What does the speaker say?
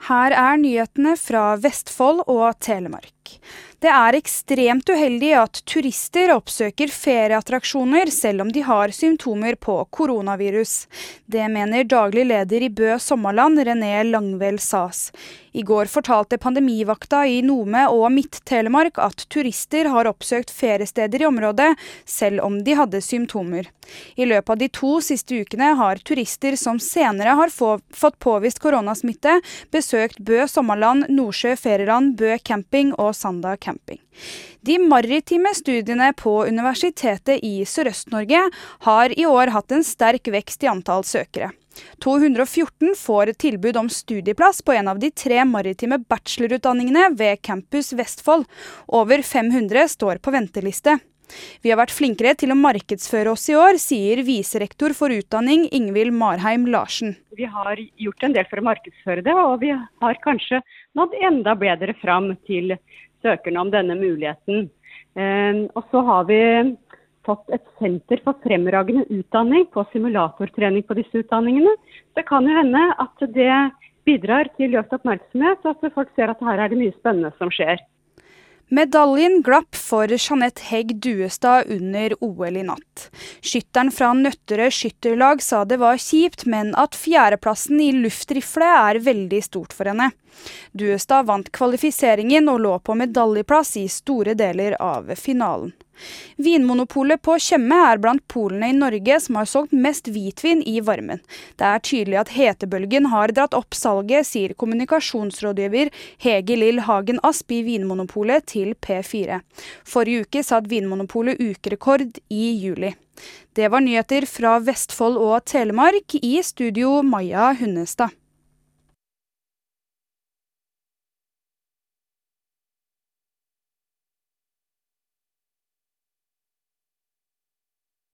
Her nyhetene fra Vestfold og Telemark. Det ekstremt uheldig at turister oppsøker ferieattraksjoner selv om de har symptomer på koronavirus. Det mener daglig leder i Bø Sommarland, René Langvel Sas. I går fortalte pandemivakta i Nome og Midt-Telemark at turister har oppsøkt feriesteder i området, selv om de hadde symptomer. I løpet av de 2 siste ukene har turister som senere har fått påvist koronasmitte, besøkt Bø Sommarland, Nordsjø Ferieland, Bø Camping og Sanda Camping. De maritime studiene på Universitetet i Sørøst-Norge har i år hatt en sterk vekst i antall søkere. 214 får tilbud om studieplass på en av de 3 maritime bachelorutdanningene ved Campus Vestfold. Over 500 står på venteliste. Vi har vært flinkere til å markedsføre oss i år, sier viserektor for utdanning Ingvild Marheim Larsen. Vi har gjort en del for å markedsføre det, og vi har kanskje nådd enda bedre fram til søkerne om denne muligheten. Og så har vi fått et senter for fremragende utdanning på simulatortrening på disse utdanningene. Det kan jo hende at det bidrar til økt oppmerksomhet, og at folk ser at her det mye spennende som skjer. Medaljen glapp for Jeanette Hegg Duestad under OL i natt. Skytteren fra Nøtterøy skytterlag sa det var kjipt, men at 4. plassen i luftrifle veldig stort for henne. Duestad vant kvalifiseringen og lå på medaljeplass i store deler av finalen. Vinmonopolet på Tjøme blant polene i Norge som har solgt mest hvitvin i varmen. Det tydelig at hetebølgen har dratt opp salget, sier kommunikasjonsrådgiver Hege Lill Hagen Asp i Vinmonopolet til P4. Forrige uke satt Vinmonopolet ukerekord i juli. Det var nyheter fra Vestfold og Telemark, i studio Maja Hunnestad.